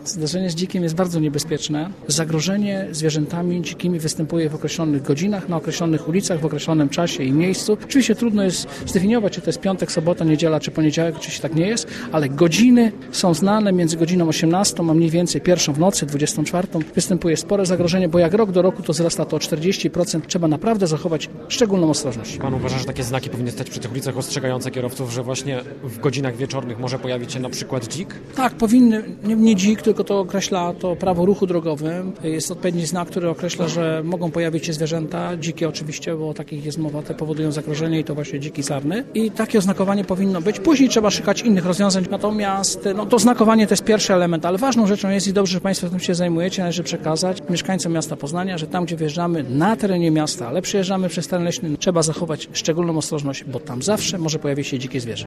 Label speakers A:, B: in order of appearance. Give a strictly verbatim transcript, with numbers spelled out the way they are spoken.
A: Zdarzenie z dzikiem jest bardzo niebezpieczne. Zagrożenie zwierzętami dzikimi występuje w określonych godzinach, na określonych ulicach, w określonym czasie i miejscu. Oczywiście trudno jest zdefiniować, czy to jest piątek, sobota, niedziela, czy poniedziałek, oczywiście tak nie jest, ale godziny są znane między godziną osiemnastą, a mniej więcej pierwszą w nocy, dwudziestą czwartą. Występuje spore zagrożenie, bo jak rok do roku to wzrasta to o czterdzieści procent. Trzeba naprawdę zachować szczególną ostrożność.
B: Pan uważa, że takie znaki powinny stać przy tych ulicach ostrzegające kierowców, że właśnie w godzinach wieczornych może pojawić się na przykład dzik?
A: Tak, powinny, nie, nie dzik, tylko to określa to prawo ruchu drogowym. Jest odpowiedni znak, który określa, że mogą pojawić się zwierzęta, dzikie oczywiście, bo o takich jest mowa, te powodują zagrożenie i to właśnie dziki sarny. I takie oznakowanie powinno być. Później trzeba szukać innych rozwiązań. Natomiast no, to znakowanie to jest pierwszy element, ale ważną rzeczą jest i dobrze, że Państwo tym się zajmujecie, należy przekazać mieszkańcom miasta Poznania, że tam, gdzie wjeżdżamy na terenie miasta, ale przyjeżdżamy przez teren leśny, trzeba zachować szczególną ostrożność, bo tam zawsze może pojawić się dzikie zwierzę.